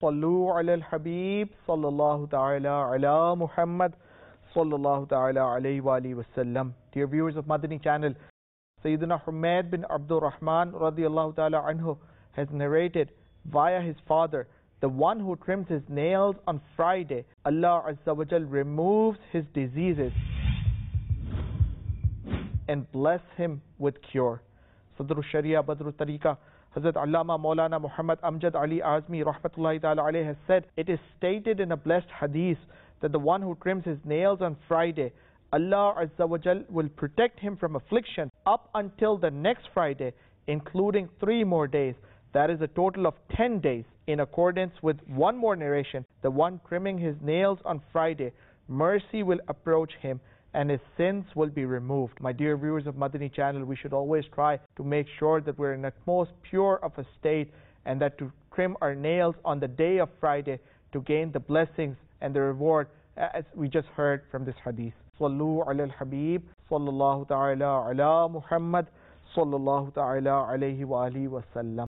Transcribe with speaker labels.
Speaker 1: Sallu ala al-Habib sallallahu ta'ala ala Muhammad sallallahu ta'ala alayhi wa alihi wasallam. Dear viewers of Madani channel, Sayyidina Humayd bin Abdul Rahman radiallahu ta'ala anhu has narrated via his father, the one who trims his nails on Friday, Allah Azza wa Jal removes his diseases and bless him with cure. Sadrul Sharia Badrul Tariqa Hazrat Allama Maulana Muhammad Amjad Ali Azmi Rahmatullahi Ta'ala alayhi has said, it is stated in a blessed hadith that the one who trims his nails on Friday, Allah Azza wa Jal will protect him from affliction up until the next Friday, including 3 more days. That is a total of 10 days. In accordance with one more narration, the one trimming his nails on Friday, mercy will approach him and his sins will be removed. My dear viewers of Madani channel, we should always try to make sure that we're in the most pure of a state, and that to trim our nails on the day of Friday to gain the blessings and the reward, as we just heard from this hadith. Sallu ala al-Habib sallallahu ta'ala ala Muhammad sallallahu ta'ala alayhi wa alihi wa sallam.